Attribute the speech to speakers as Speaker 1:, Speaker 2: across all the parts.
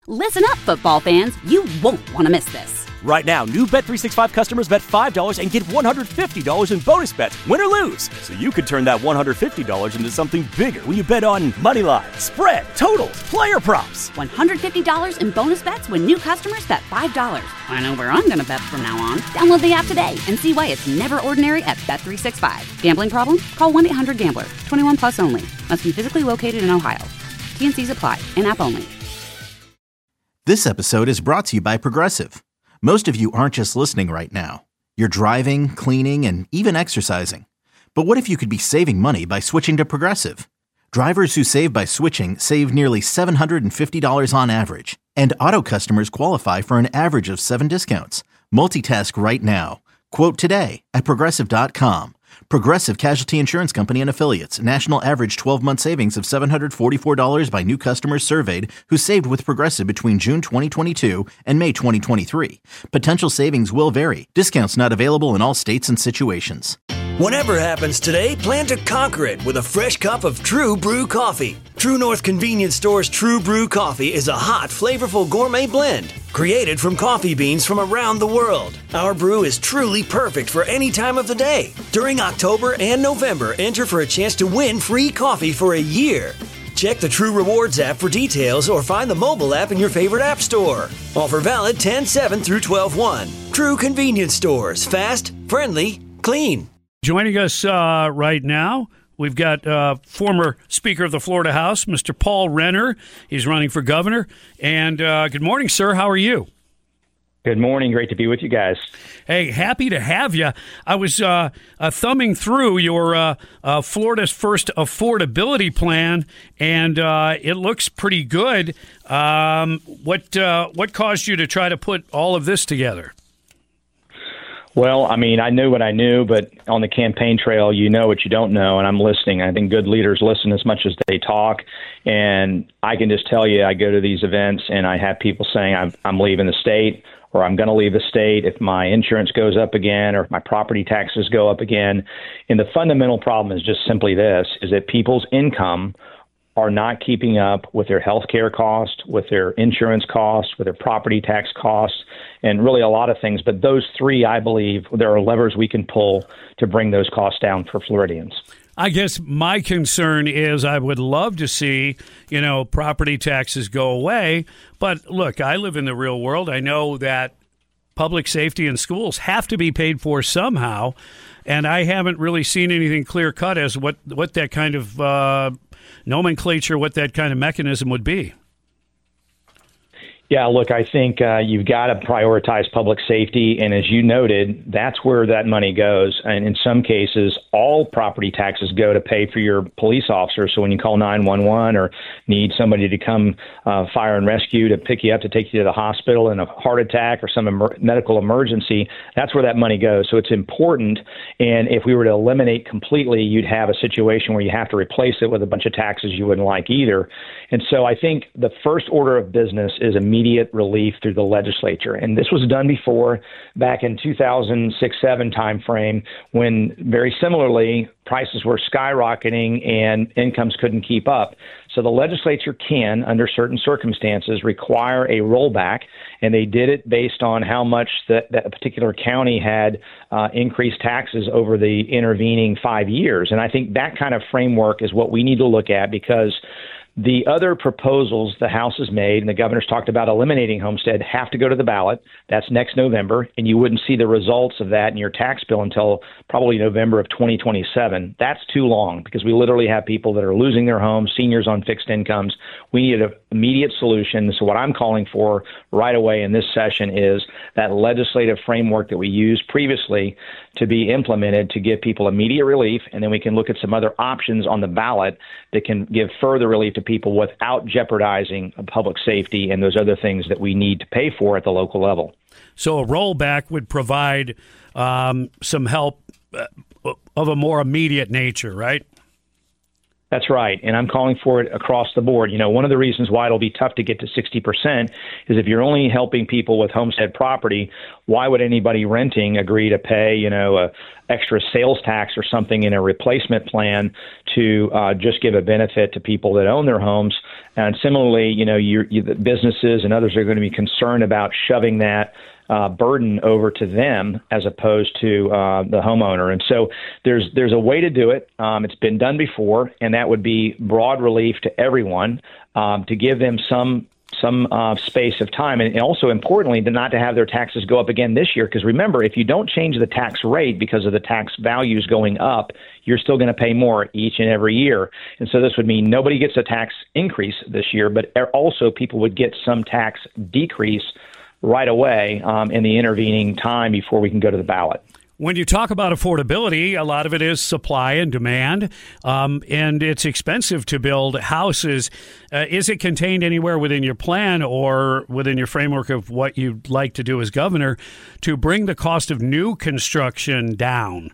Speaker 1: Listen up, football fans. You won't want to miss this.
Speaker 2: Right now, new Bet365 customers bet $5 and get $150 in bonus bets, win or lose. So you could turn that $150 into something bigger when you bet on money line, spread, totals, player props.
Speaker 1: $150 in bonus bets when new customers bet $5. I know where I'm going to bet from now on. Download the app today and see why it's never ordinary at Bet365. Gambling problem? Call 1-800-GAMBLER. 21 plus only. Must be physically located in Ohio. T&Cs apply. In-app only.
Speaker 3: This episode is brought to you by Progressive. Most of you aren't just listening right now. You're driving, cleaning, and even exercising. But what if you could be saving money by switching to Progressive? Drivers who save by switching save nearly $750 on average. And auto customers qualify for an average of 7 discounts. Multitask right now. Quote today at Progressive.com. Progressive Casualty Insurance Company and Affiliates. National average 12-month savings of $744 by new customers surveyed who saved with Progressive between June 2022 and May 2023. Potential savings will vary. Discounts not available in all states and situations.
Speaker 4: Whatever happens today, plan to conquer it with a fresh cup of True Brew coffee. True North Convenience Store's True Brew coffee is a hot, flavorful gourmet blend created from coffee beans from around the world. Our brew is truly perfect for any time of the day. During October and November, enter for a chance to win free coffee for a year. Check the True Rewards app for details or find the mobile app in your favorite app store. Offer valid 10/7 through 12/1. True Convenience Stores. Fast, friendly, clean.
Speaker 5: Joining us right now, we've got former Speaker of the Florida House, Mr. Paul Renner. He's running for governor. And good morning, sir. How are you?
Speaker 6: Good morning. Great to be with you guys.
Speaker 5: Hey, happy to have you. I was thumbing through your Florida's First Affordability Plan, and it looks pretty good. What caused you to try to put all of this together?
Speaker 6: Well, I mean, I knew what I knew, but on the campaign trail, you know what you don't know, and I'm listening. I think good leaders listen as much as they talk, and I can just tell you, I go to these events, and I have people saying I'm leaving the state, or I'm going to leave the state if my insurance goes up again, or if my property taxes go up again. And the fundamental problem is just simply this, is that people's income are not keeping up with their health care costs, with their insurance costs, with their property tax costs, and really a lot of things. But those three, I believe, there are levers we can pull to bring those costs down for Floridians.
Speaker 5: I guess my concern is I would love to see, property taxes go away. But look, I live in the real world. I know that public safety and schools have to be paid for somehow. And I haven't really seen anything clear cut as what that kind of nomenclature, what that kind of mechanism would be.
Speaker 6: Yeah, look, I think you've got to prioritize public safety. And as you noted, that's where that money goes. And in some cases, all property taxes go to pay for your police officer. So when you call 911 or need somebody to come fire and rescue to pick you up to take you to the hospital in a heart attack or some medical emergency, that's where that money goes. So it's important. And if we were to eliminate completely, you'd have a situation where you have to replace it with a bunch of taxes you wouldn't like either. And so I think the first order of business is immediate relief through the legislature. And this was done before, back in 2006-07 timeframe, when very similarly prices were skyrocketing and incomes couldn't keep up. So the legislature can, under certain circumstances, require a rollback, and they did it based on how much that particular county had increased taxes over the intervening 5 years. And I think that kind of framework is what we need to look at, because the other proposals the House has made, and the governor's talked about eliminating homestead, have to go to the ballot. That's next November, and you wouldn't see the results of that in your tax bill until probably November of 2027. That's too long, because we literally have people that are losing their homes, seniors on fixed incomes. We need an immediate solution. So what I'm calling for right away in this session is that legislative framework that we used previously to be implemented to give people immediate relief, and then we can look at some other options on the ballot that can give further relief to people without jeopardizing public safety and those other things that we need to pay for at the local level.
Speaker 5: So a rollback would provide some help of a more immediate nature, right?
Speaker 6: That's right. And I'm calling for it across the board. One of the reasons why it'll be tough to get to 60% is if you're only helping people with homestead property, why would anybody renting agree to pay, a extra sales tax or something in a replacement plan to just give a benefit to people that own their homes? And similarly, the businesses and others are going to be concerned about shoving that burden over to them as opposed to the homeowner. And so there's a way to do it. It's been done before, and that would be broad relief to everyone to give them some space of time. And also, importantly, not to have their taxes go up again this year. Because remember, if you don't change the tax rate because of the tax values going up, you're still going to pay more each and every year. And so this would mean nobody gets a tax increase this year, but also people would get some tax decrease right away in the intervening time before we can go to the ballot.
Speaker 5: When you talk about affordability, a lot of it is supply and demand, and it's expensive to build houses. Is it contained anywhere within your plan or within your framework of what you'd like to do as governor to bring the cost of new construction down?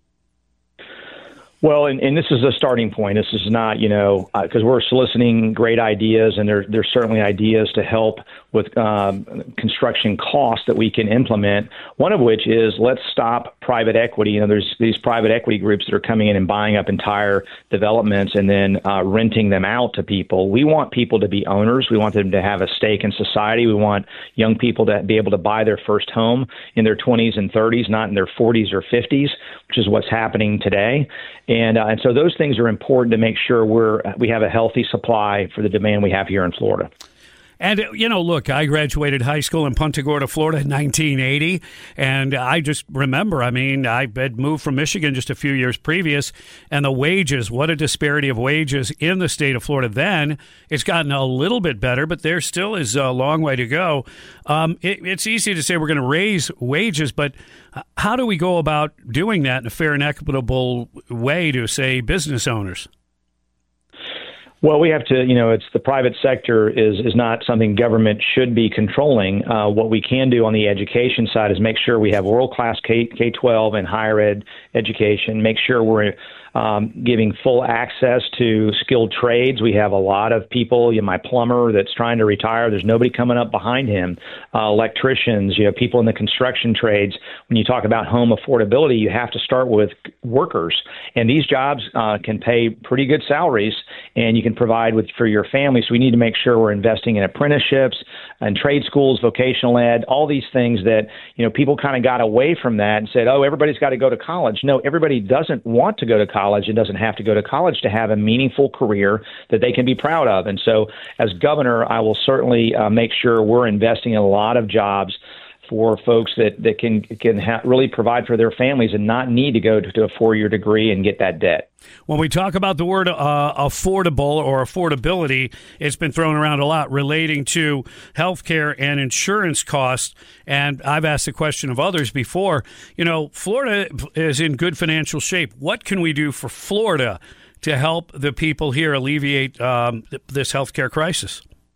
Speaker 6: Well, and this is a starting point. This is not, because we're soliciting great ideas, and there's certainly ideas to help with construction costs that we can implement. One of which is let's stop private equity. There's these private equity groups that are coming in and buying up entire developments and then renting them out to people. We want people to be owners. We want them to have a stake in society. We want young people to be able to buy their first home in their 20s and 30s, not in their 40s or 50s, which is what's happening today. And so those things are important to make sure we have a healthy supply for the demand we have here in Florida.
Speaker 5: And, look, I graduated high school in Punta Gorda, Florida in 1980, and I just remember, I had moved from Michigan just a few years previous, and the wages, what a disparity of wages in the state of Florida then. It's gotten a little bit better, but there still is a long way to go. It's easy to say we're going to raise wages, but how do we go about doing that in a fair and equitable way to, say, business owners?
Speaker 6: Well, we have to, it's the private sector is not something government should be controlling. What we can do on the education side is make sure we have world-class K-12 and higher ed education, make sure we're giving full access to skilled trades. We have a lot of people, my plumber that's trying to retire, there's nobody coming up behind him. Electricians, people in the construction trades. When you talk about home affordability, you have to start with workers. And these jobs can pay pretty good salaries, and you can provide for your family. So we need to make sure we're investing in apprenticeships and trade schools, vocational ed, all these things that, people kind of got away from that and said, oh, everybody's got to go to college. No, everybody doesn't want to go to college and doesn't have to go to college to have a meaningful career that they can be proud of. And so as governor, I will certainly make sure we're investing in a lot of jobs for folks that can really provide for their families and not need to go to a 4-year degree and get that debt.
Speaker 5: When we talk about the word affordable or affordability, it's been thrown around a lot relating to healthcare and insurance costs. And I've asked the question of others before. Florida is in good financial shape. What can we do for Florida to help the people here alleviate this healthcare crisis?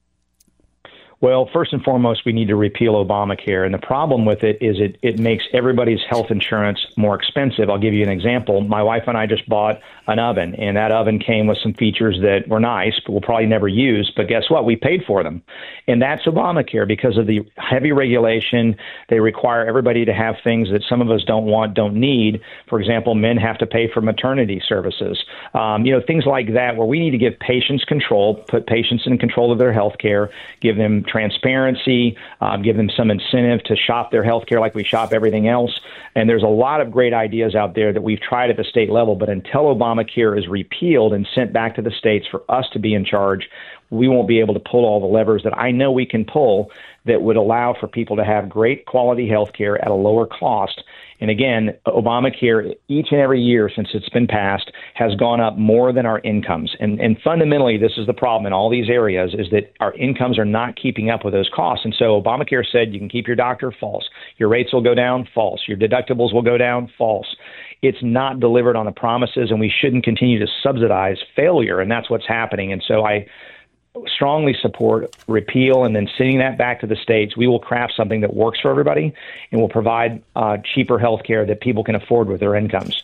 Speaker 6: Well, first and foremost, we need to repeal Obamacare. And the problem with it is it makes everybody's health insurance more expensive. I'll give you an example. My wife and I just bought an oven, and that oven came with some features that were nice, but we'll probably never use. But guess what? We paid for them. And that's Obamacare because of the heavy regulation. They require everybody to have things that some of us don't want, don't need. For example, men have to pay for maternity services. Things like that where we need to give patients control, put patients in control of their health care, give them transparency, give them some incentive to shop their health care like we shop everything else. And there's a lot of great ideas out there that we've tried at the state level, but until Obamacare is repealed and sent back to the states for us to be in charge, we won't be able to pull all the levers that I know we can pull that would allow for people to have great quality health care at a lower cost. And again, Obamacare, each and every year since it's been passed, has gone up more than our incomes. And fundamentally, this is the problem in all these areas, is that our incomes are not keeping up with those costs. And so Obamacare said you can keep your doctor, false. Your rates will go down, false. Your deductibles will go down, false. It's not delivered on the promises, and we shouldn't continue to subsidize failure. And that's what's happening. And so I strongly support repeal and then sending that back to the states. We will craft something that works for everybody and will provide cheaper health care that people can afford with their incomes.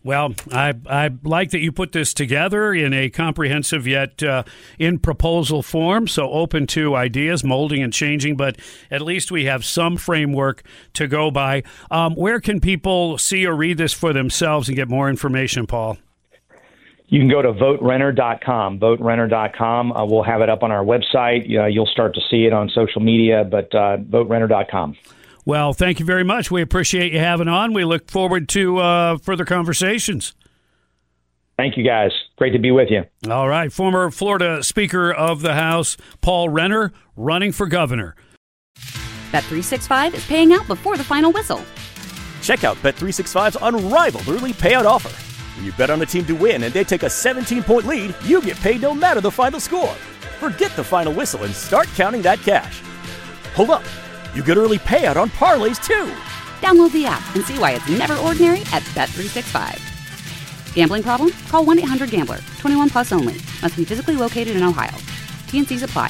Speaker 5: Well, I like that you put this together in a comprehensive yet in proposal form, so open to ideas, molding and changing, but at least we have some framework to go by. Where can people see or read this for themselves and get more information, Paul?
Speaker 6: You can go to voterenter.com, voterenter.com. We'll have it up on our website. You'll start to see it on social media, but voterenter.com.
Speaker 5: Well, thank you very much. We appreciate you having on. We look forward to further conversations.
Speaker 6: Thank you, guys. Great to be with you.
Speaker 5: All right. Former Florida Speaker of the House, Paul Renner, running for governor.
Speaker 1: Bet365 is paying out before the final whistle.
Speaker 2: Check out Bet365's unrivaled early payout offer. When you bet on a team to win and they take a 17-point lead, you get paid no matter the final score. Forget the final whistle and start counting that cash. Hold up. You get early payout on parlays, too.
Speaker 1: Download the app and see why it's never ordinary at Bet365. Gambling problem? Call 1-800-GAMBLER. 21 plus only. Must be physically located in Ohio. T&Cs apply.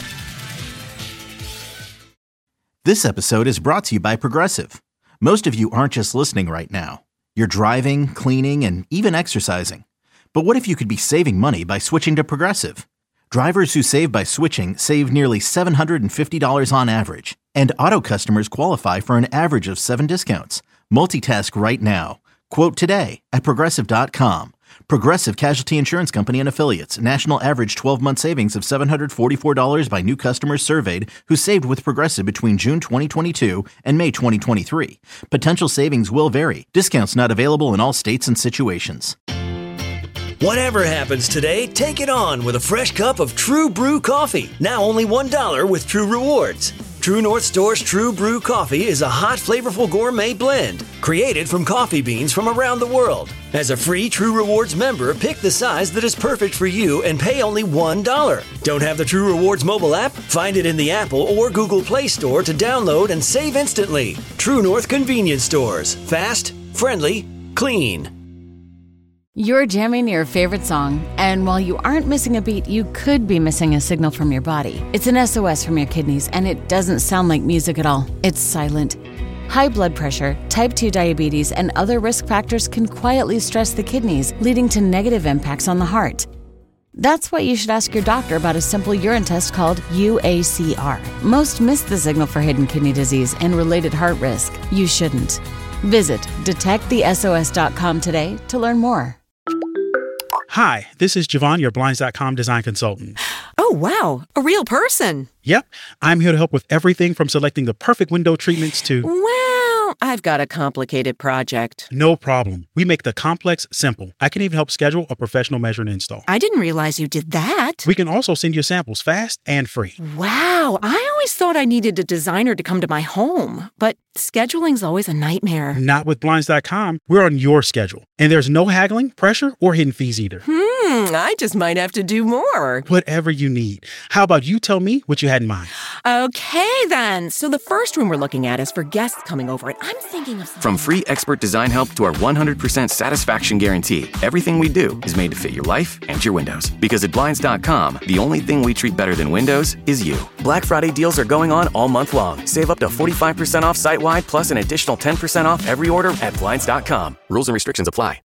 Speaker 3: This episode is brought to you by Progressive. Most of you aren't just listening right now. You're driving, cleaning, and even exercising. But what if you could be saving money by switching to Progressive? Drivers who save by switching save nearly $750 on average. And auto customers qualify for an average of 7 discounts. Multitask right now. Quote today at Progressive.com. Progressive Casualty Insurance Company and Affiliates. National average 12-month savings of $744 by new customers surveyed who saved with Progressive between June 2022 and May 2023. Potential savings will vary. Discounts not available in all states and situations.
Speaker 4: Whatever happens today, take it on with a fresh cup of True Brew coffee. Now only $1 with True Rewards. True North Store's True Brew coffee is a hot, flavorful gourmet blend created from coffee beans from around the world. As a free True Rewards member, pick the size that is perfect for you and pay only $1. Don't have the True Rewards mobile app? Find it in the Apple or Google Play Store to download and save instantly. True North Convenience Stores. Fast, friendly, clean.
Speaker 7: You're jamming your favorite song, and while you aren't missing a beat, you could be missing a signal from your body. It's an SOS from your kidneys, and it doesn't sound like music at all. It's silent. High blood pressure, type 2 diabetes, and other risk factors can quietly stress the kidneys, leading to negative impacts on the heart. That's why you should ask your doctor about a simple urine test called UACR. Most miss the signal for hidden kidney disease and related heart risk. You shouldn't. Visit detectthesos.com today to learn more.
Speaker 8: Hi, this is Javon, your Blinds.com design consultant.
Speaker 9: Oh, wow. A real person.
Speaker 8: Yep. I'm here to help with everything from selecting the perfect window treatments to...
Speaker 9: Well, I've got a complicated project.
Speaker 8: No problem. We make the complex simple. I can even help schedule a professional measure and install.
Speaker 9: I didn't realize you did that.
Speaker 8: We can also send you samples fast and free.
Speaker 9: Wow. I always thought I needed a designer to come to my home, but scheduling's always a nightmare.
Speaker 8: Not with Blinds.com. We're on your schedule. And there's no haggling, pressure, or hidden fees either.
Speaker 9: I just might have to do more.
Speaker 8: Whatever you need. How about you tell me what you had in mind?
Speaker 9: Okay, then. So the first room we're looking at is for guests coming over, and I'm thinking of...
Speaker 10: From free expert design help to our 100% satisfaction guarantee, everything we do is made to fit your life and your windows. Because at Blinds.com, the only thing we treat better than windows is you. Black Friday deals are going on all month long. Save up to 45% off site-wide, plus an additional 10% off every order at Blinds.com. Rules and restrictions apply.